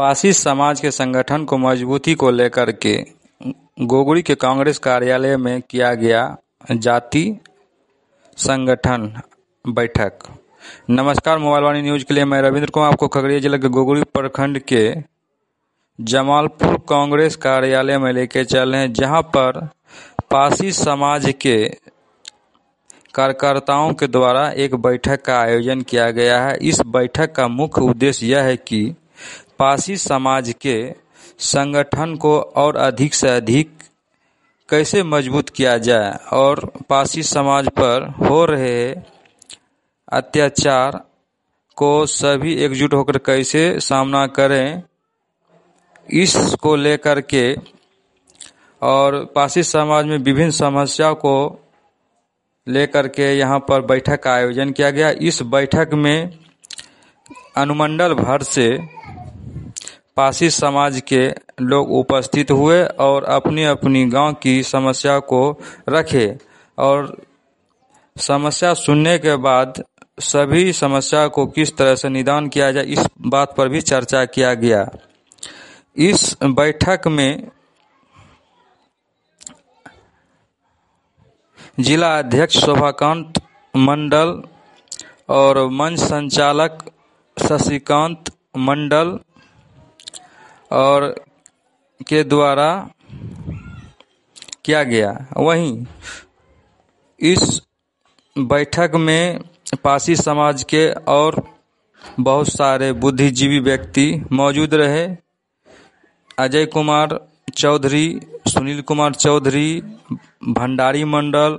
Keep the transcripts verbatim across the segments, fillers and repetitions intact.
पासी समाज के संगठन को मजबूती को लेकर के गोगरी के कांग्रेस कार्यालय में किया गया जाति संगठन बैठक। नमस्कार, मोबाइल वाणी न्यूज के लिए मैं रविंद्र कुमार आपको खगड़िया जिले के गोगरी प्रखंड के जमालपुर कांग्रेस कार्यालय में लेके चल रहे हैं, जहां पर पासी समाज के कार्यकर्ताओं के द्वारा एक बैठक का आयोजन किया गया है। इस बैठक का मुख्य उद्देश्य यह है कि पासी समाज के संगठन को और अधिक से अधिक कैसे मजबूत किया जाए और पासी समाज पर हो रहे अत्याचार को सभी एकजुट होकर कैसे सामना करें, इसको लेकर के और पासी समाज में विभिन्न समस्याओं को लेकर के यहाँ पर बैठक का आयोजन किया गया। इस बैठक में अनुमंडल भर से पासी समाज के लोग उपस्थित हुए और अपनी अपनी गांव की समस्या को रखे और समस्या सुनने के बाद सभी समस्या को किस तरह से निदान किया जाए, इस बात पर भी चर्चा किया गया। इस बैठक में जिला अध्यक्ष शोभाकांत मंडल और मंच संचालक शशिकांत मंडल और के द्वारा किया गया। वहीं इस बैठक में पासी समाज के और बहुत सारे बुद्धिजीवी व्यक्ति मौजूद रहे। अजय कुमार चौधरी, सुनील कुमार चौधरी, भंडारी मंडल,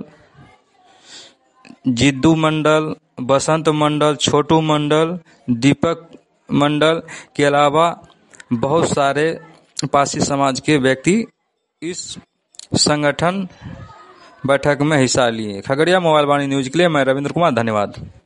जिद्दू मंडल, बसंत मंडल, छोटू मंडल, दीपक मंडल के अलावा बहुत सारे पासी समाज के व्यक्ति इस संगठन बैठक में हिस्सा लिए। खगड़िया मोबाइल वाणी न्यूज के लिए मैं रविंद्र कुमार, धन्यवाद।